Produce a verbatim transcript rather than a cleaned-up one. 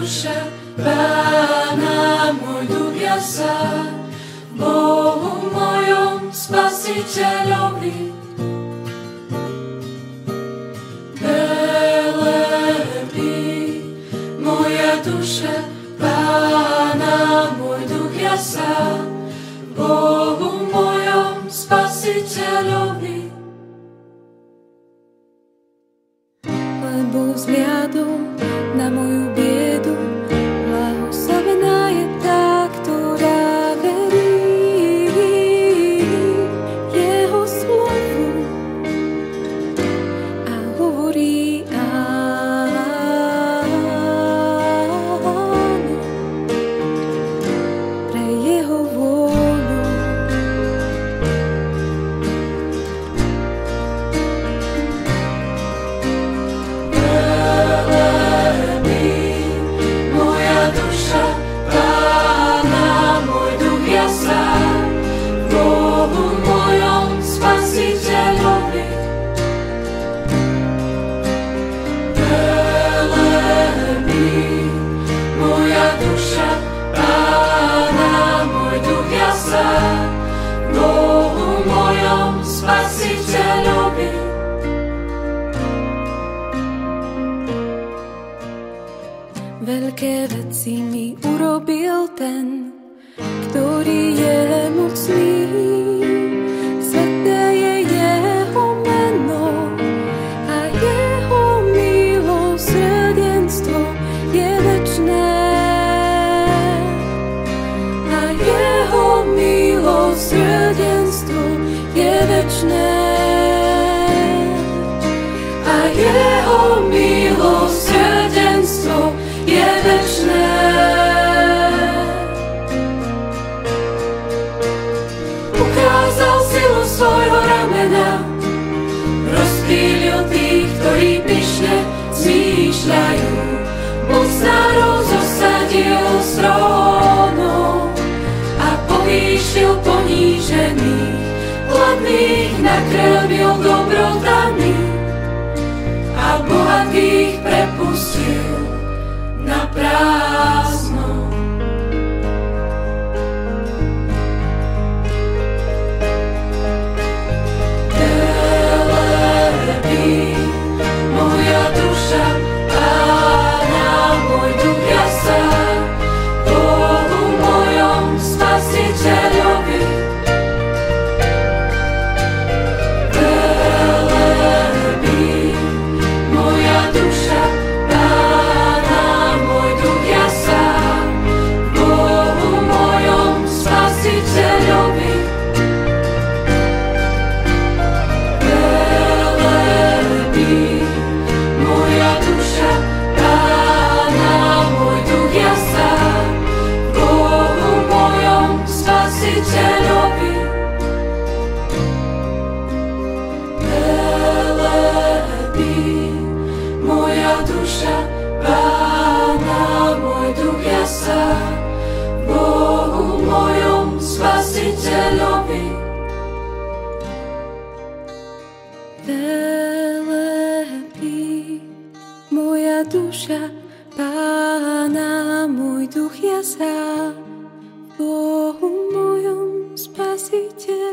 duša Pána, môj duch jasá, v Bohu mojom Spasiteľovi. Velebí moja duša Pána, môj duch jasá, v Bohu mojom Spasiteľovi. Lebo vzhliadol na moju biedu, blahoslavená je tá, ktorá verí jeho slovu a hovorí áno pre jeho vôľu. Veľké veci mi urobil ten, ktorý je mocný. Sveté je jeho meno a jeho milosrdenstvo je večné. A jeho milosrdenstvo je večné. A jeho milosrdenstvo je večné. Ukázal silu svojho ramena, rozptýlil tých, ktorí pyšne zmýšľajú. Mocnárov zosadil z trónov a povýšil ponížených, hladných nakrmil dobrotami a bohatých prepustil na prázdno. Velebí moja duša Pána, môj duch jasá, Bohu mojom Spasiteľovi. Velebí moja duša Pána, môj duch jasá, Bohu mojom Spasiteľovi. Velebí moja duša Pána, môj duch jasá, Bohu mojom Spasiteľovi.